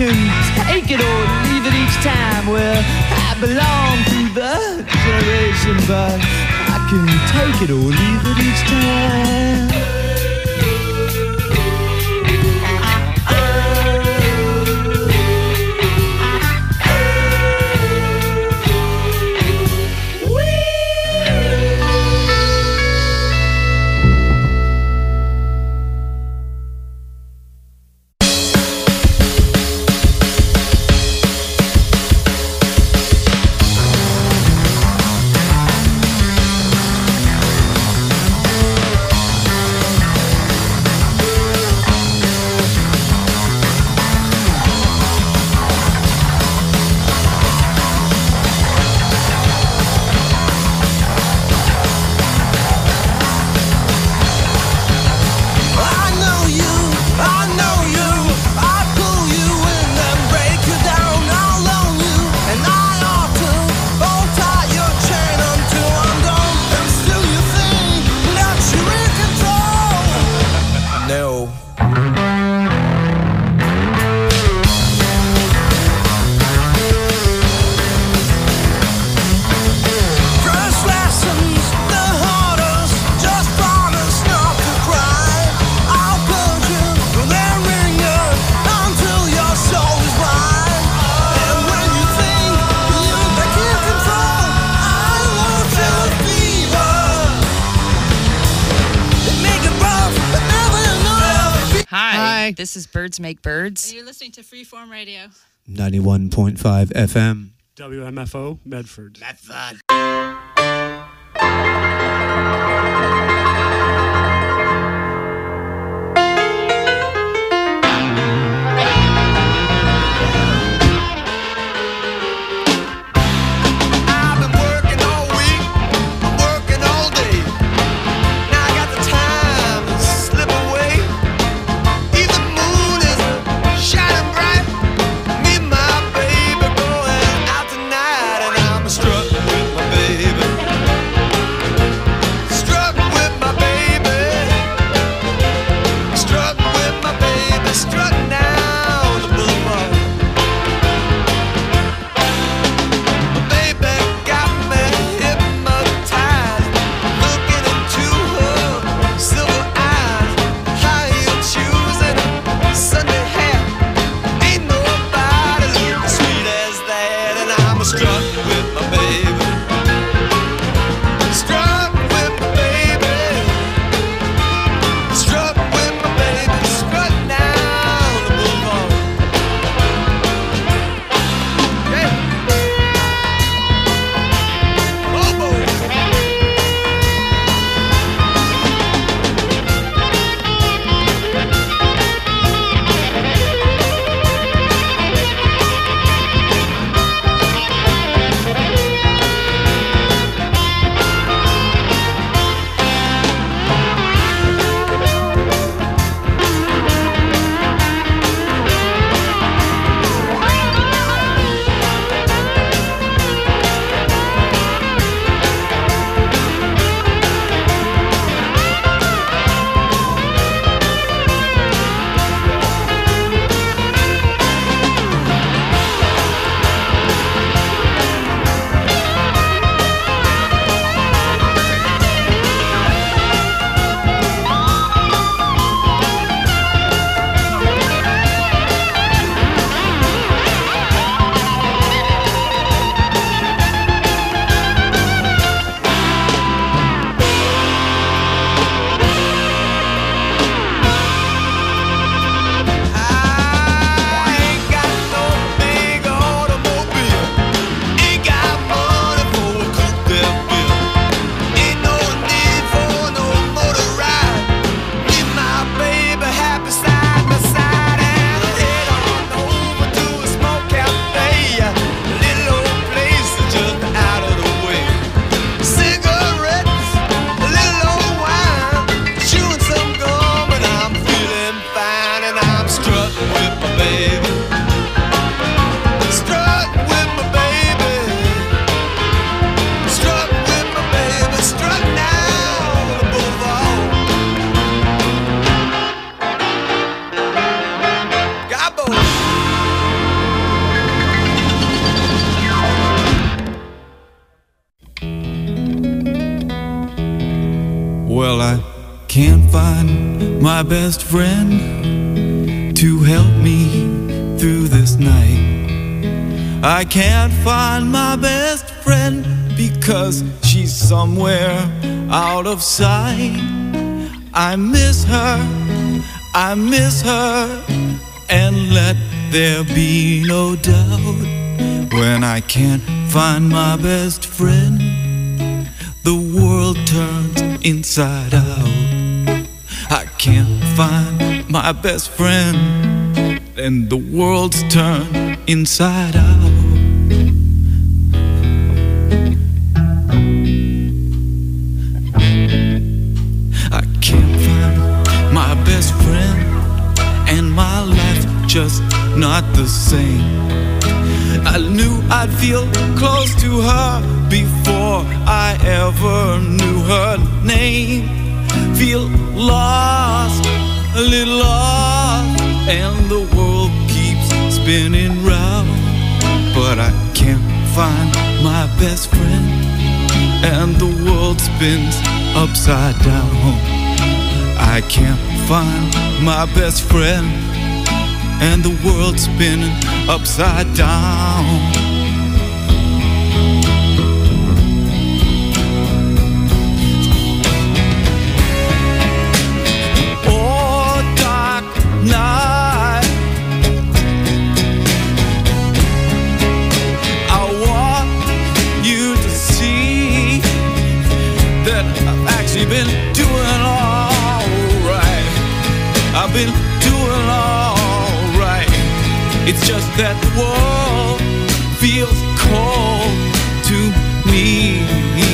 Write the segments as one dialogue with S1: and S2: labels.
S1: can take it or leave it each time. Well, I belong to the generation, but I can take it or leave it each time.
S2: This is Birds Make Birds.
S3: And you're listening to Freeform Radio.
S4: 91.5 FM.
S5: WMFO, Medford.
S6: Medford.
S7: Struck
S3: find my best friend to help me through this night. I can't find my best friend because she's somewhere out of sight. I miss her, and let there be no doubt. When I can't find my best friend, the world turns inside out. I can't find my best friend, and the world's turned inside out. I can't find my best friend, and my life's just not the same. I knew I'd feel close to her before I ever knew her name. Feel lost, a little lost, and the world keeps spinning round. But I can't find my best friend, and the world spins upside down. I can't find my best friend, and the world's spinning upside down. Oh, dark night, I want you to see that I've actually been doing all right. I've been doing all right. It's just that the world feels cold to me.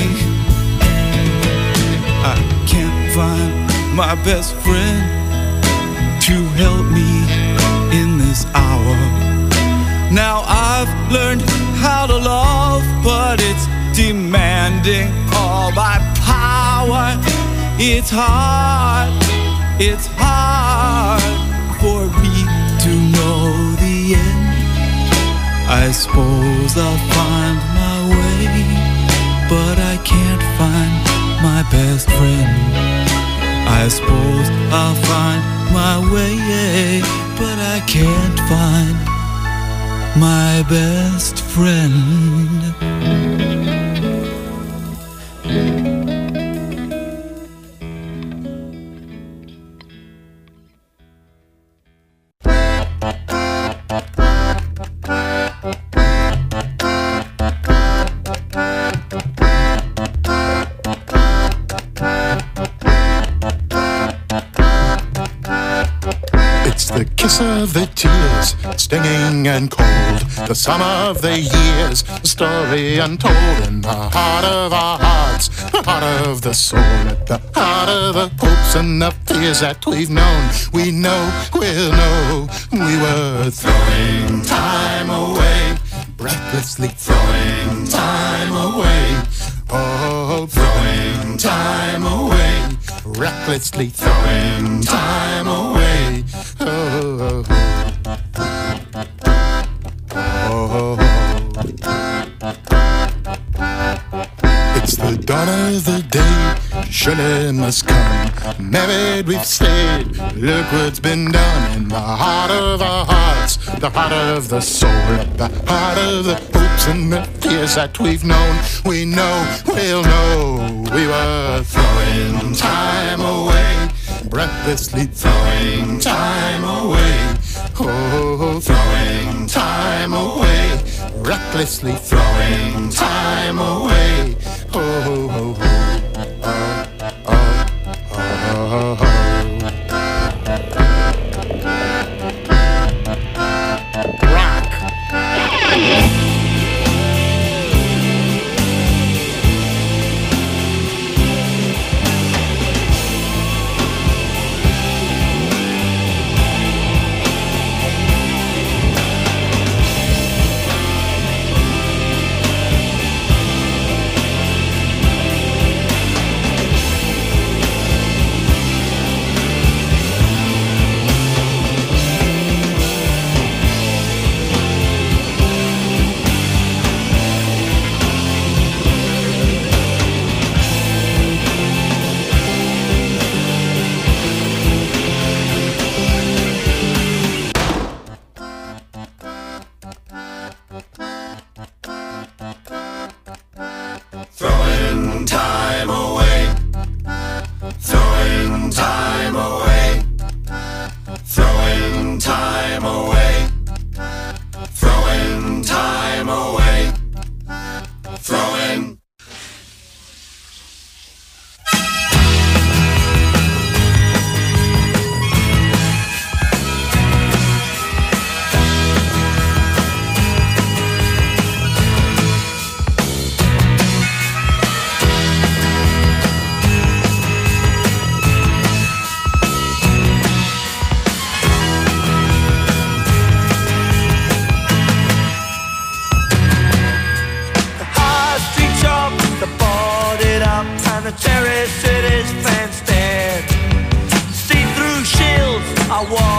S3: I can't find my best friend to help me in this hour. Now I've learned how to love, but it's demanding all my power. It's hard for me to know the end. I suppose I'll find my way, but I can't find my best friend. I suppose I'll find my way, but I can't find my best friend.
S6: Of the tears, stinging and cold, the sum of the years, the story untold in the heart of our hearts, the heart of the soul, at the heart of the hopes and the fears that we've known. We know, we'll know, we were throwing time away, breathlessly throwing time away. Oh, throwing time away, recklessly throwing time away. Oh, oh, oh. It's the dawn of the day, surely must come. Married we've stayed, look what's been done in the heart of our hearts, the heart of the soul, at the heart of the hopes and the fears that we've known. We know, we'll know, we were throwing time away, breathlessly throwing time away. Oh, throwing time away, recklessly throwing time away. Oh, oh, oh, oh, oh, oh. Rock.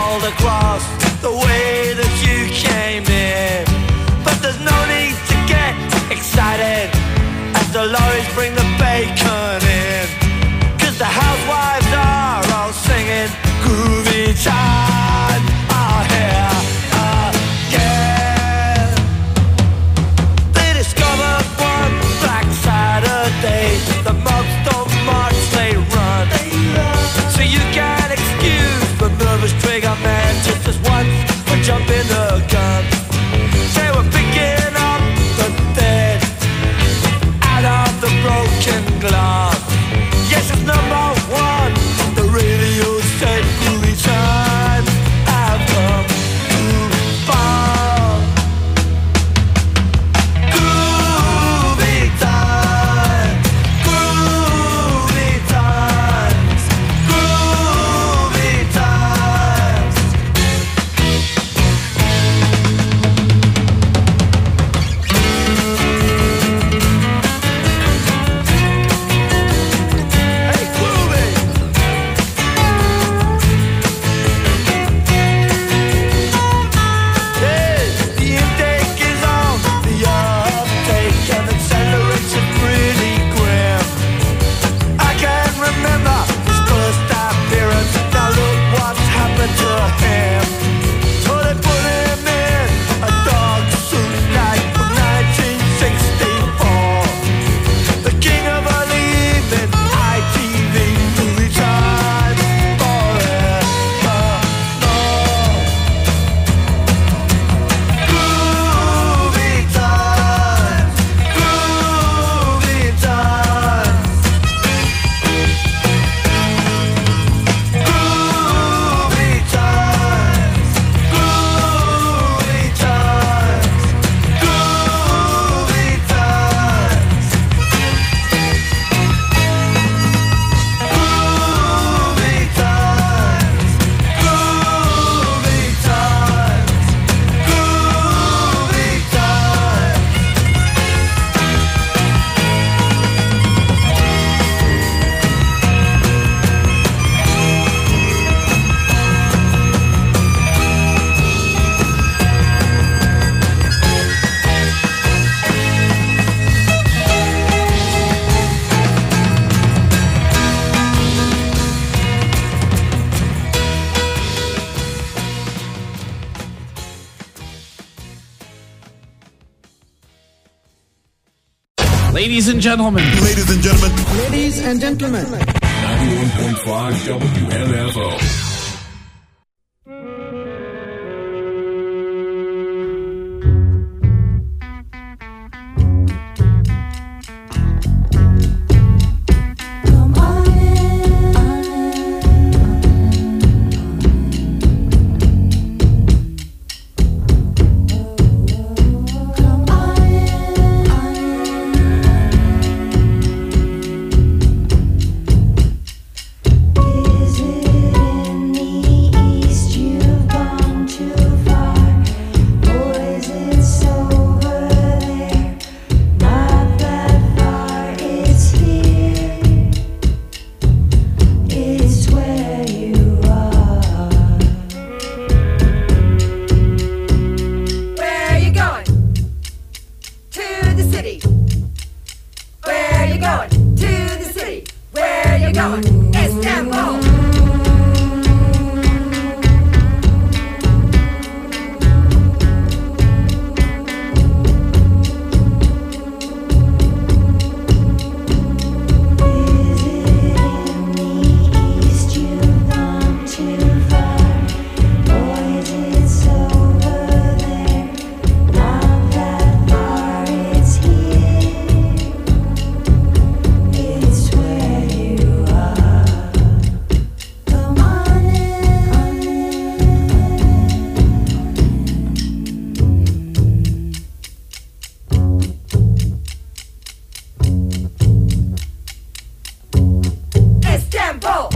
S7: strolled across the way that you came in. But there's no need to get excited as the lorries bring the bacon in. 'Cause the housewives are all singing groovy time. Oh, yeah, yeah. They discovered one Black Saturday. The mobs don't march, they run. So you can excuse the nervous trigger man just as once for jumping the gun. They were picking up the dead out of the broken glass. Yes, it's number one. The radio said groovy time. I've come too far. Groovy time. Groovy times. Groovy times. Hey, groovy. Hey, the intake is on the uptake and acceleration pretty grim. I can remember his first appearance. Now look what's happened to him. So they put him in a dog suit like from 1964. The king of an evening, ITV, movie time forevermore. Groovy times, groovy times. Groovy times, groovy times, groovy times. Groovy times, groovy times, groovy times.
S8: Ladies and gentlemen.
S6: Ladies and gentlemen.
S1: Ladies and gentlemen.
S9: 91.5 WMFO.
S10: Is it in the east you've gone too far, or is it over there? Not that far, it's here. It's where you are.
S11: Where are you going? To the city. Where are you going? To the city. Where are you going? Istanbul.
S10: Is it in the east you've gone too far, or is it over there? Not that far, it's here. It's where you are. Come on
S11: Istanbul. Istanbul.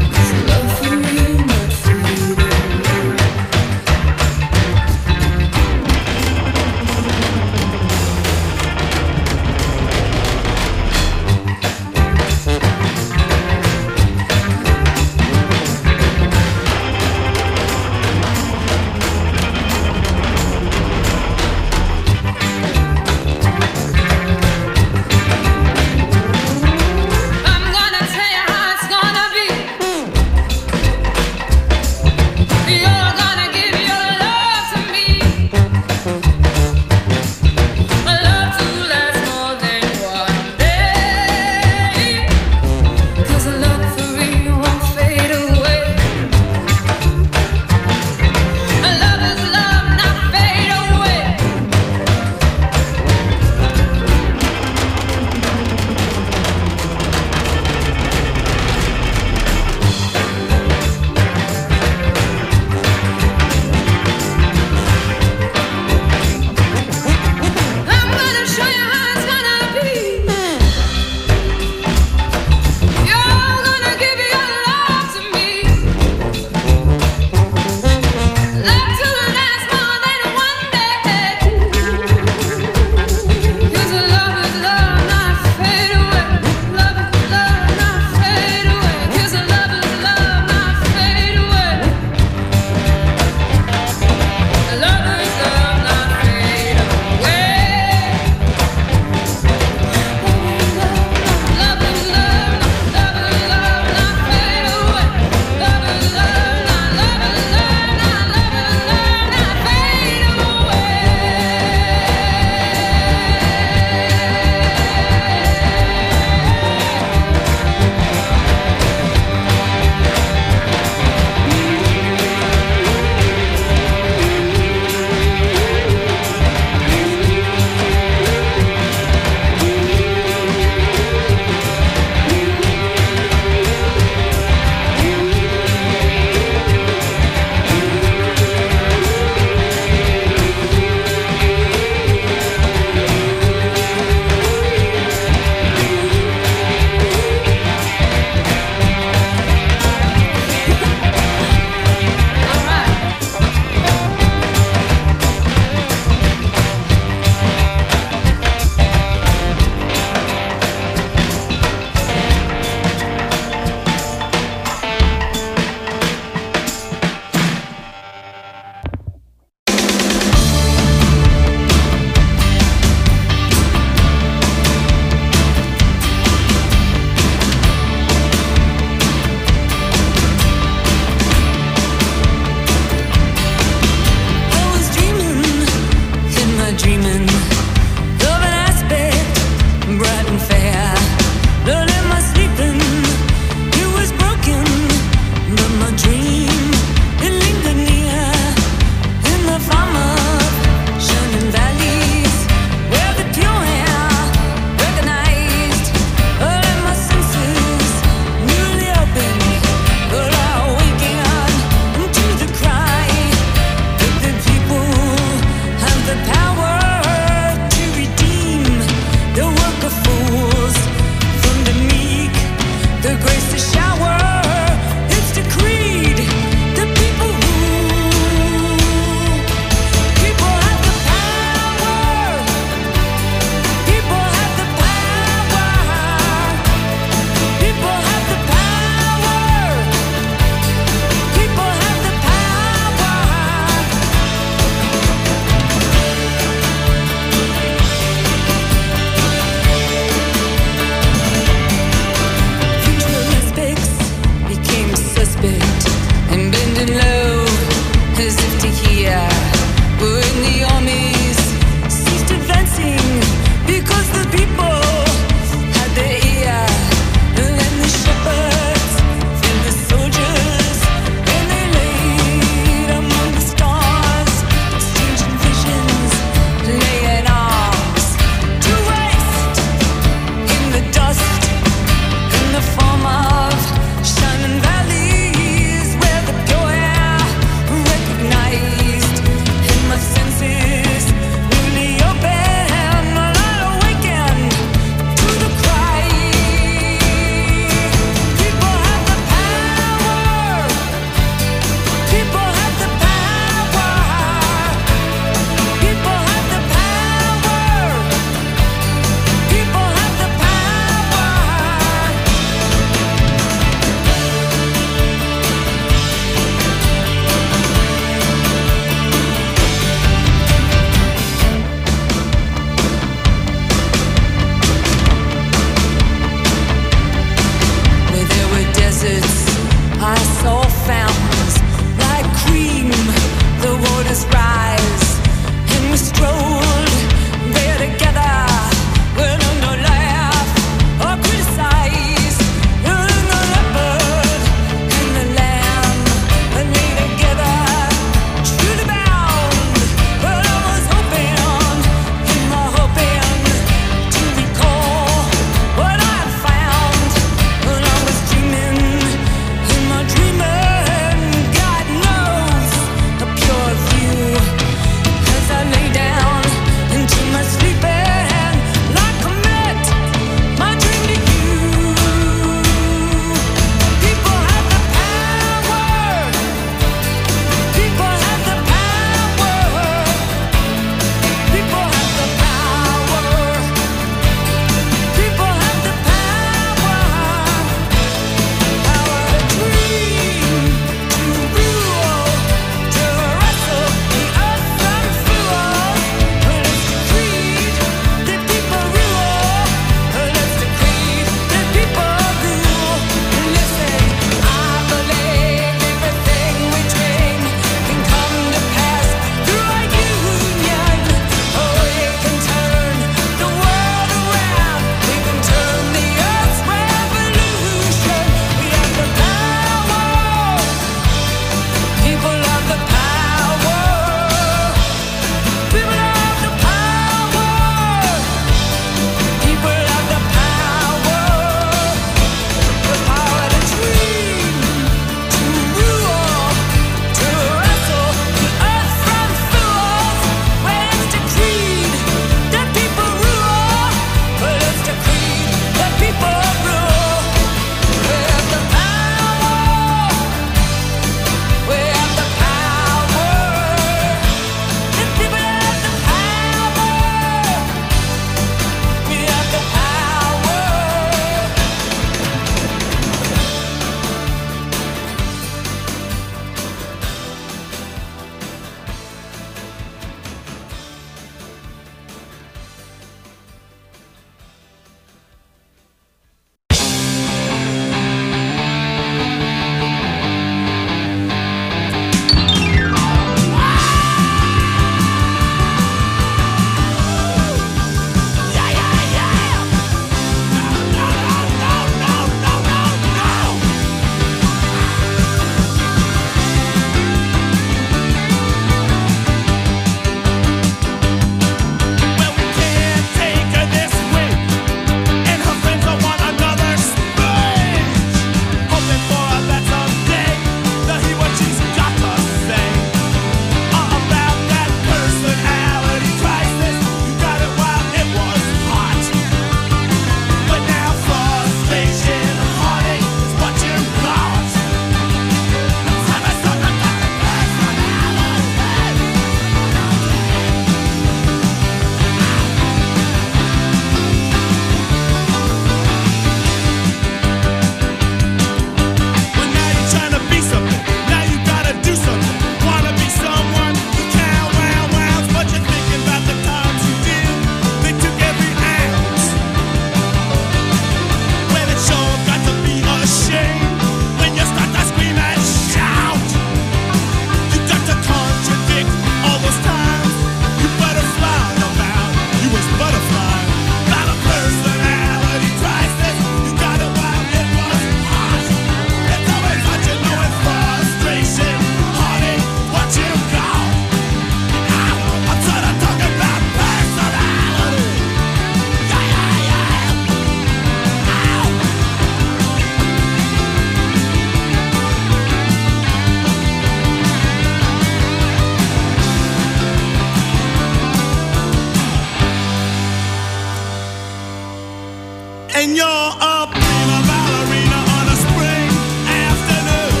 S3: and you're a prima ballerina on a spring afternoon.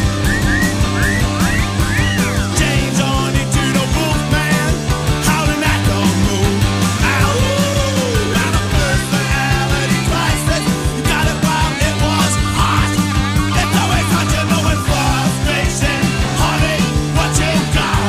S3: James on into the Wolfman, howling at the moon. Ow, not a personality crisis. You got it while it was hot. It's always hot, you know it's frustration. Honey, what you got?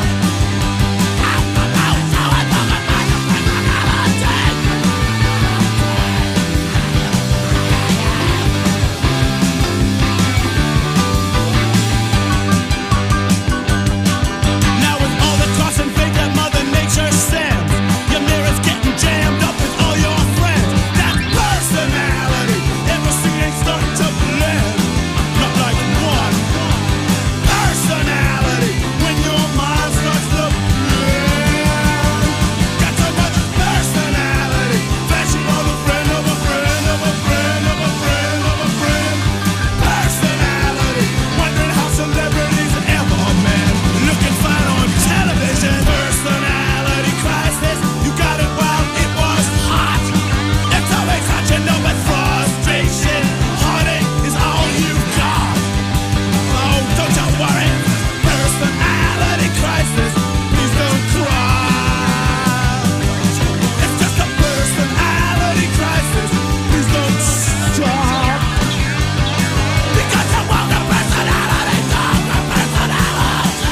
S3: Now with all the cost and fate that Mother Nature sends, your mirror's getting jammed up with all your friends. That personality, everything ain't starting to blend. Not like one personality when your mind starts to blend. Got so much personality, flashing on a friend of a friend of a friend of a friend of a friend. Personality, wondering how celebrities ever met. Looking fine on television. Personality crisis, you got it while it was hot. It's always hot, you know it's frustration. Heartache is all you've got. Oh, don't you worry. Personality crisis, please don't cry. It's just a personality crisis, please don't stop. Because you want a personality, don't a personality.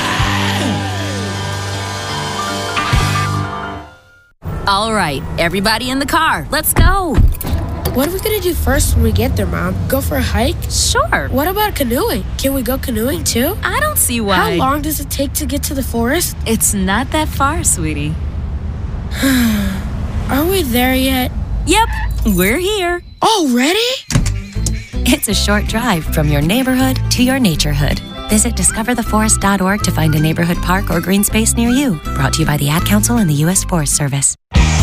S8: All right, everybody in the car, let's go.
S12: What are we gonna do first when we get there, Mom? Go for a hike?
S8: Sure.
S12: What about canoeing? Can we go canoeing too?
S8: I don't see why.
S12: How long does it take to get to the forest?
S8: It's not that far, sweetie.
S12: Are we there yet?
S8: Yep, we're here.
S12: Already?
S13: It's a short drive from your neighborhood to your naturehood. Visit discovertheforest.org to find a neighborhood park or green space near you. Brought to you by the Ad Council and the U.S. Forest Service.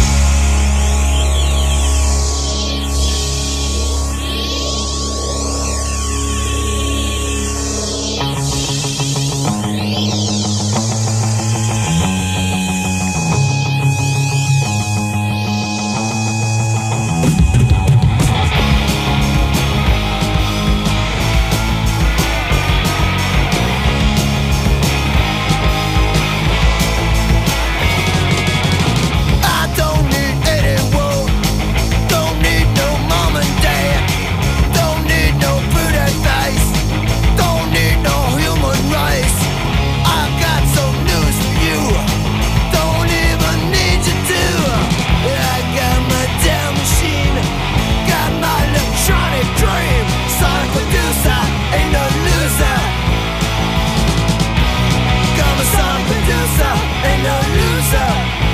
S3: I don't need anyone, don't need no mom and dad, don't need no food advice, don't need no human rights. I've got some news for you, don't even need you to. I got my damn machine, got my electronic dream. Sonic producer, ain't no loser. Got my sonic producer, ain't no loser.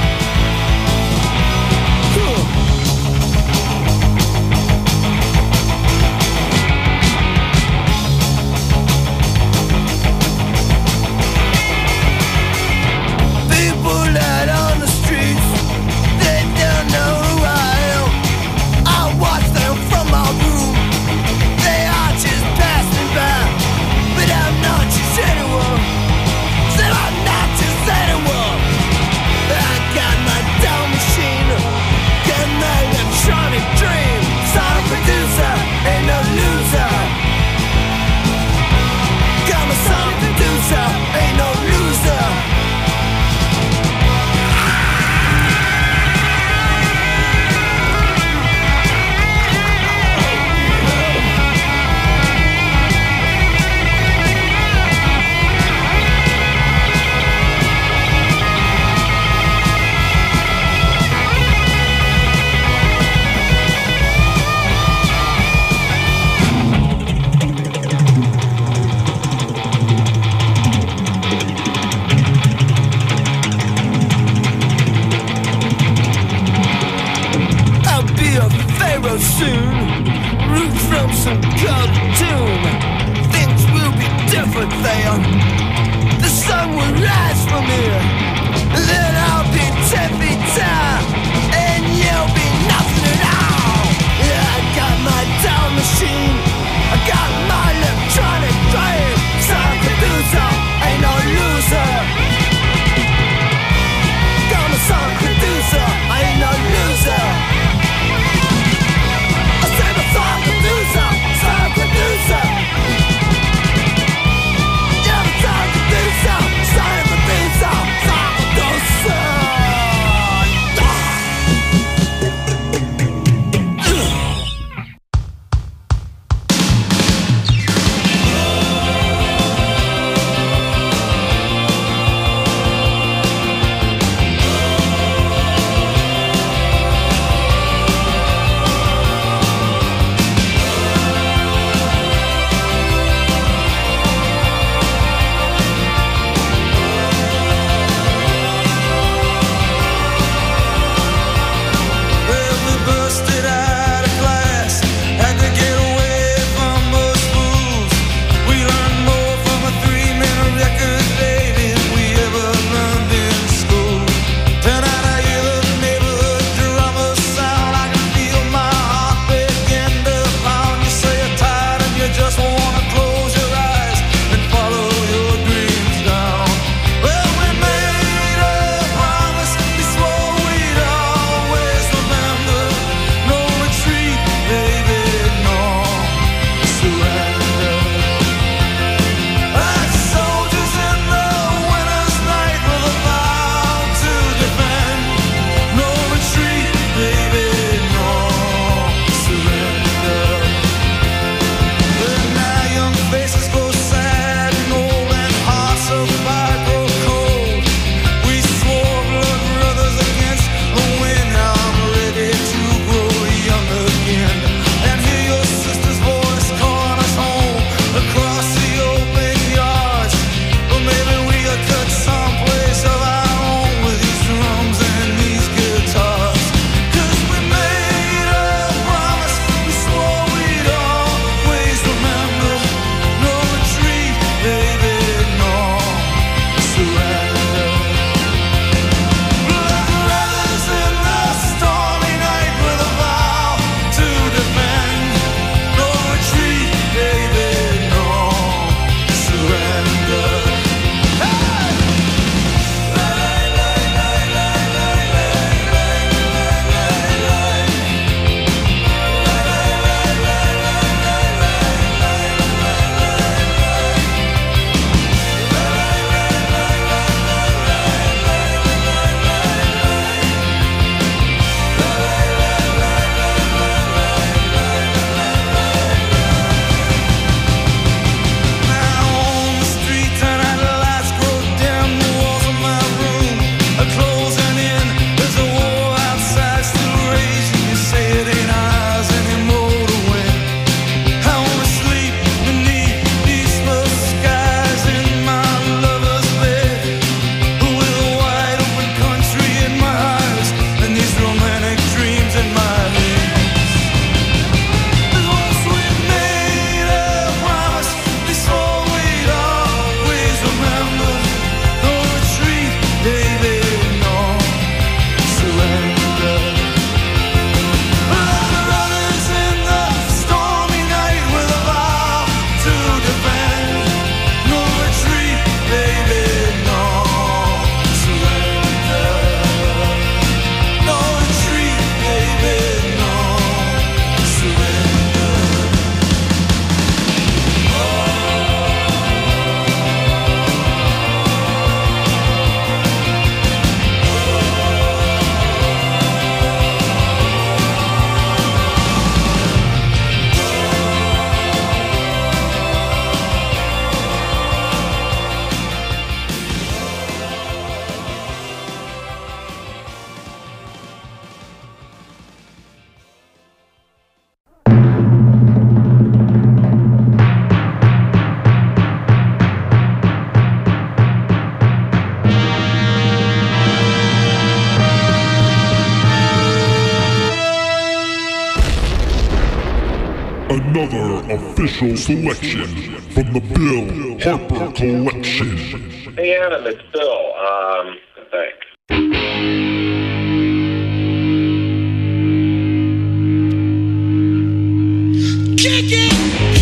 S3: People out on the streets, they don't know who I am. I watch them from my room, they are just passing by. But I'm not just anyone, said I'm not just anyone. I got my down machine, got my electronic dream. Sonic producer, ain't no loser. Got my sonic producer, ain't no loser. I'll be a pharaoh soon, root from some cartoon. Things will be different there. The sun will rise from here. Then I'll be 10 feet tall, and you'll be nothing at all. I got my down machine, I got my electronic drive. Sonic producer, ain't no loser. Got my sonic producer, ain't no loser. I said
S9: Another official selection from the Bill Harper Collection.
S14: Hey Adam, it's Bill. Thanks.
S7: Kick it!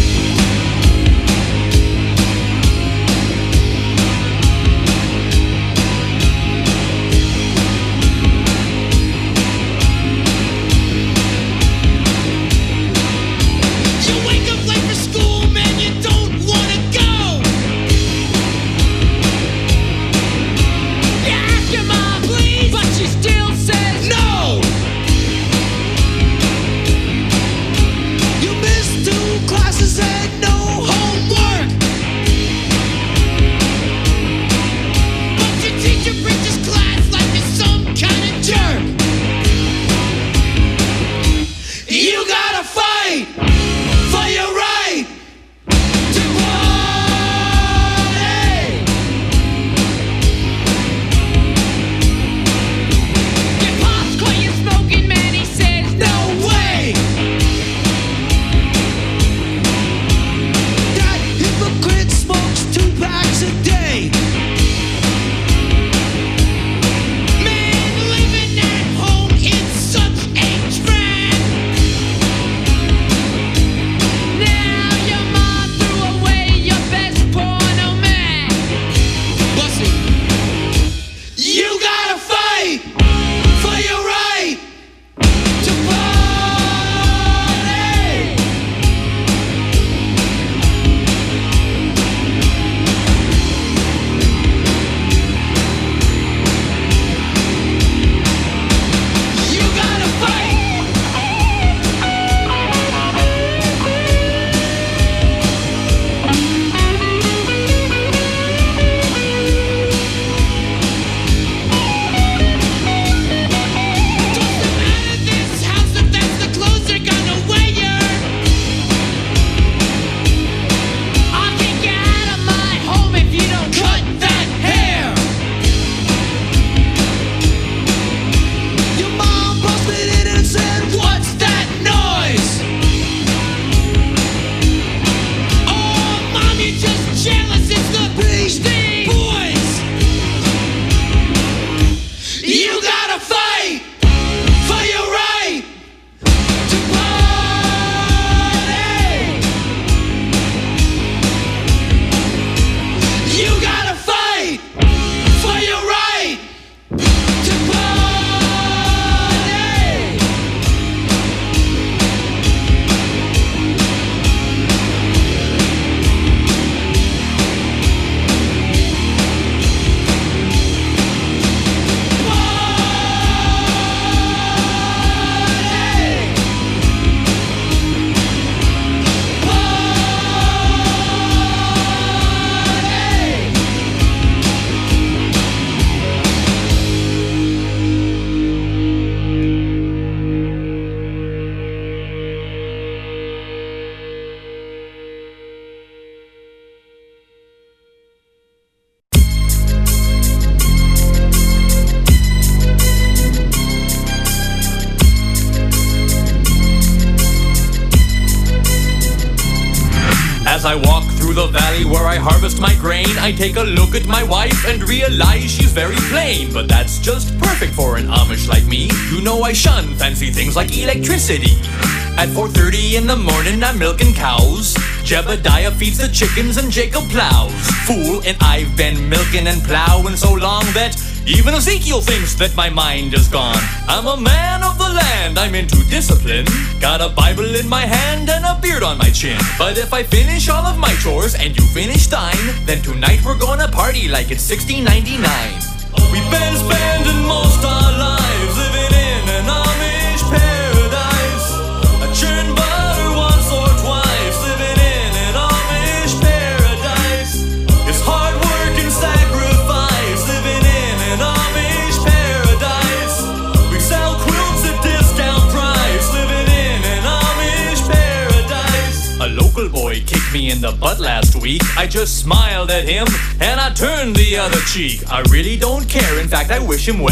S15: As I walk through the valley where I harvest my grain, I take a look at my wife and realize she's very plain. But that's just perfect for an Amish like me. You know I shun fancy things like electricity. At 4:30 in the morning I'm milking cows. Jebediah feeds the chickens and Jacob plows. Fool, and I've been milking and plowing so long that even Ezekiel thinks that my mind is gone. I'm a man of the land, I'm into discipline. Got a Bible in my hand and a beard on my chin. But if I finish all of my chores and you finish thine, then tonight we're gonna party like it's 1699. We've been spending most our lives living in an Amish paradise. I churn butter once or twice, living in an Amish paradise. It's hard work and sacrifice, living in an Amish paradise. We sell quilts at discount price, living in an Amish paradise. A local boy kicked me in the butt last week. I just smiled at him and I turned the other cheek. I really don't care, in fact I wish him well.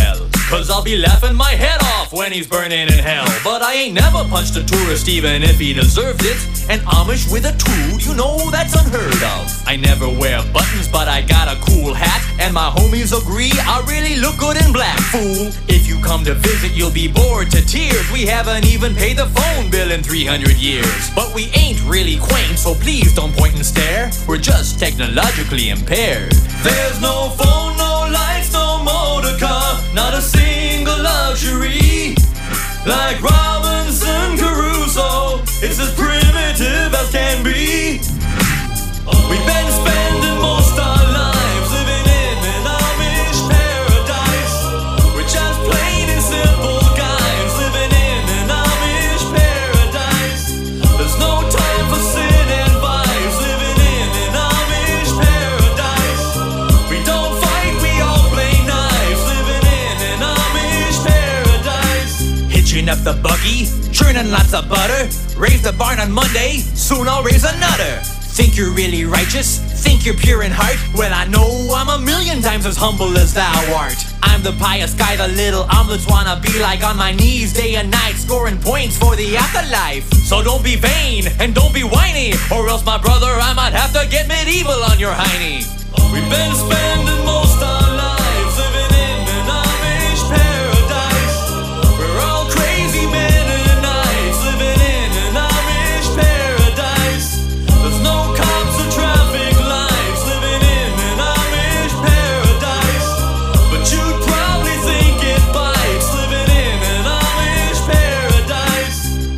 S15: Cause I'll be laughing my head off when he's burning in hell. But I ain't never punched a tourist even if he deserved it. And Amish with a tool, you know that's unheard of. I never wear buttons, but I got a cool hat. And my homies agree I really look good in black, fool. If you come to visit, you'll be bored to tears. We haven't even paid the phone bill in 300 years. But we ain't really quaint, so please don't point and stare. We're just technologically impaired. There's no phone, no lights, no motor car, not a single luxury. Like Robinson Crusoe, it's as primitive as can be. We've been spending most our lives living in an Amish paradise. We're just plain and simple guys living in an Amish paradise. There's no time for sin and vice living in an Amish paradise. We don't fight, we all play knives living in an Amish paradise. Hitching up the buggy, churning lots of butter. Raise the barn on Monday, soon I'll raise another. Think you're really righteous? Think you're pure in heart? Well, I know I'm a million times as humble as thou art. I'm the pious guy the little omelets wanna be like, on my knees day and night, scoring points for the afterlife. So don't be vain and don't be whiny, or else, my brother, I might have to get medieval on your hiney. We've been spending most our lives living in an Amish paradise. We're all crazy men and knights living in an Amish paradise. There's no cops or traffic lights living in an Amish paradise. But you'd probably think it bites living in an Amish paradise.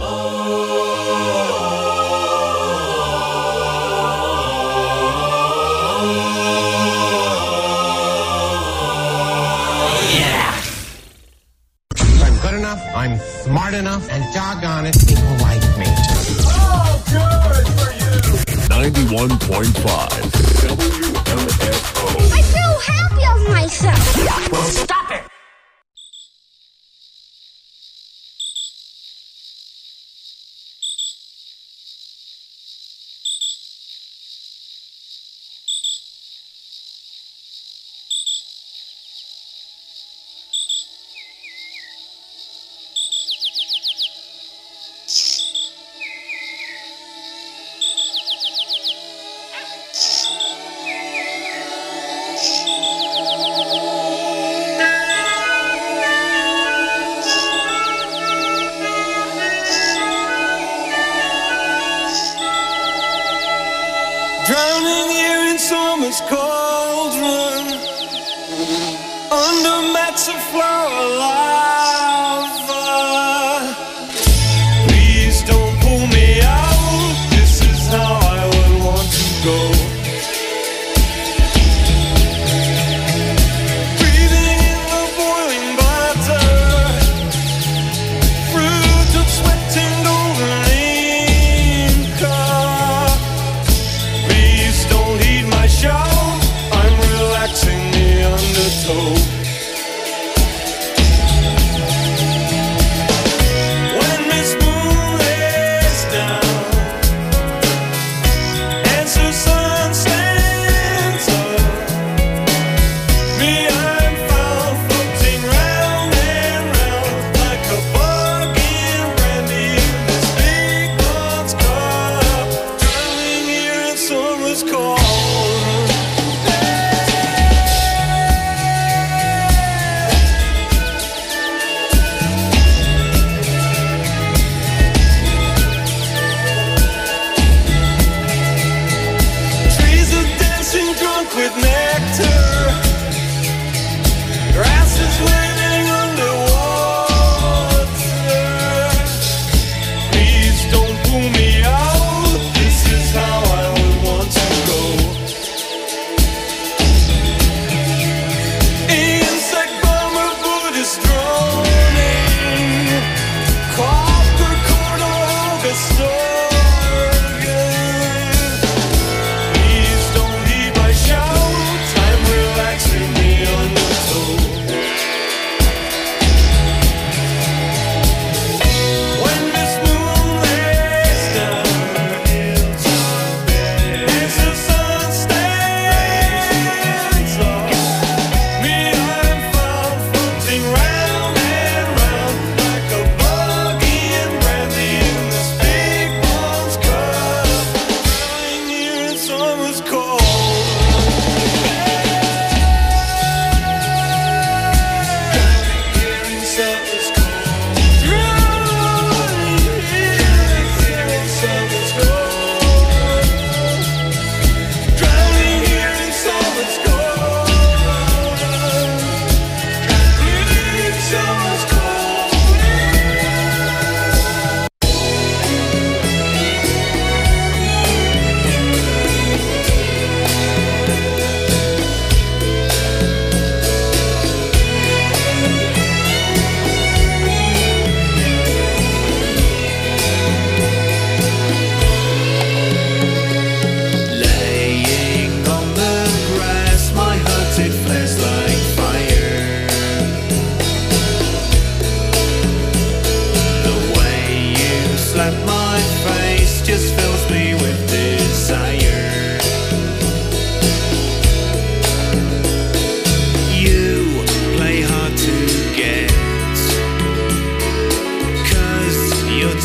S16: I'm good enough, I'm smart enough, and doggone it, people like me.
S9: Oh, good for you! 91.5 WMFO.
S10: I feel happy of myself.
S16: Well, stop it!
S7: Drowning here in summer's cauldron, under mats of flower lava. Please don't pull me out, this is how I would want to go. Breathing in the boiling butter, fruit of sweat and golden inca. Please don't heed my shout, I'm relaxing the undertow.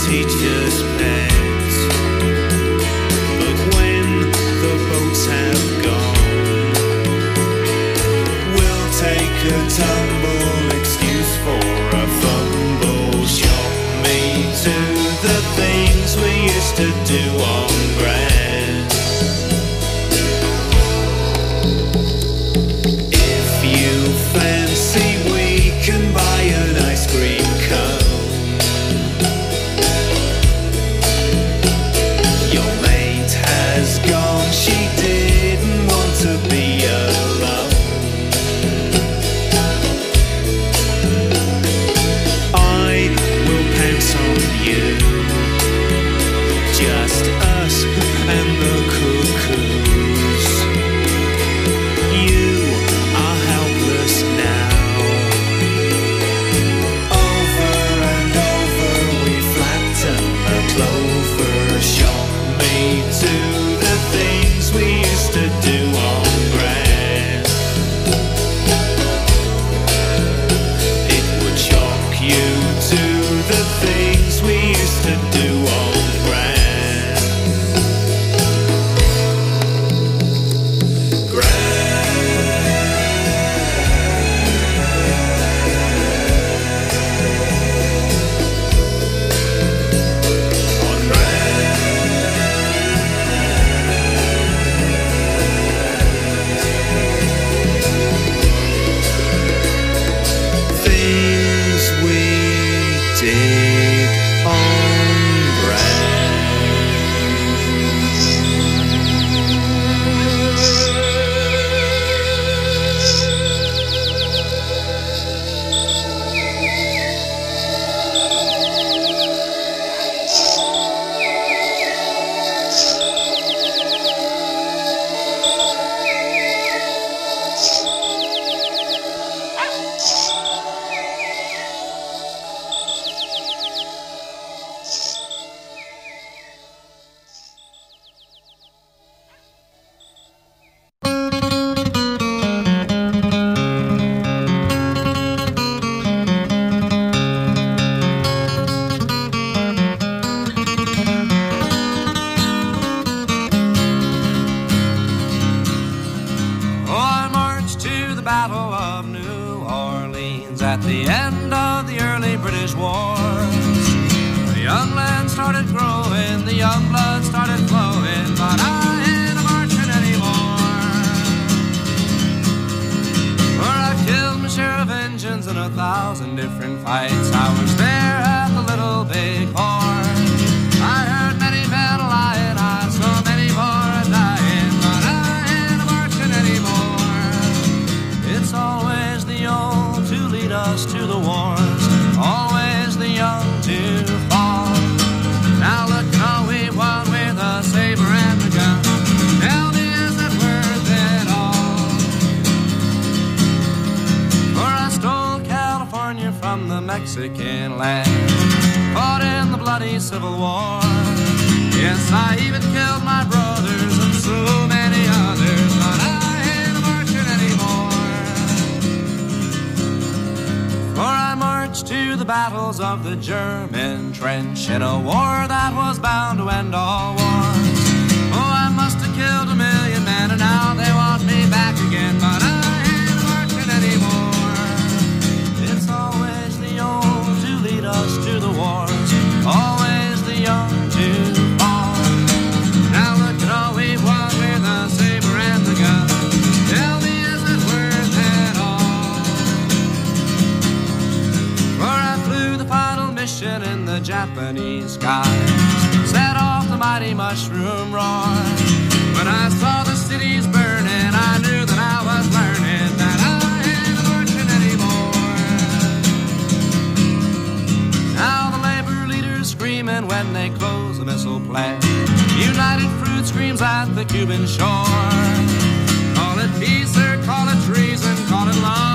S3: teacher's pet. But when the boats have gone, we'll take a tumble, excuse for a fumble. Show me to the things we used to do on grass. If you fancy, we can buy an ice cream cone. Your mate has gone, she didn't want to be alone. I will pounce on you, just us and the cuckoos. You are helpless now. Over and over we flatten the clover. Show me to the things we used to do on grass. It would shock you to the things we used to do on grass. Things we did on
S7: Oh, I marched to the Battle of New Orleans at the end of the early British wars. The young land started growing, the young blood started flowing, but I ain't marching anymore. For I killed my share of engines in 1,000 different fights. I was there at the Little Big Horn. I heard many men lying, I saw many more dying, but I ain't marching anymore. It's always the old to lead us to the wars, always the young to fall. Now look how we won with a saber and a gun. Tell me, is it worth it all? For I stole California from the Mexican land, fought in the bloody Civil War. Yes, I even killed my brothers and so many others, but I ain't marching anymore. For I marched to the battles of the German trench in a war that was bound to end all wars. Oh, I must have killed 1 million men and now they want me back again, but I ain't marching anymore. It's always the old to lead us to the wars, always the young to fall. Now look at all we've won with a saber and the gun. Tell me, is it worth it all? For I flew the final mission in the Japanese skies, set off the mighty mushroom roar. When I saw the cities burning, I knew that I was learning that I ain't marching anymore. Now the labor leaders screaming when they close the missile plant. United Fruit screams at the Cuban shore. Call it peace or call it treason, call it love.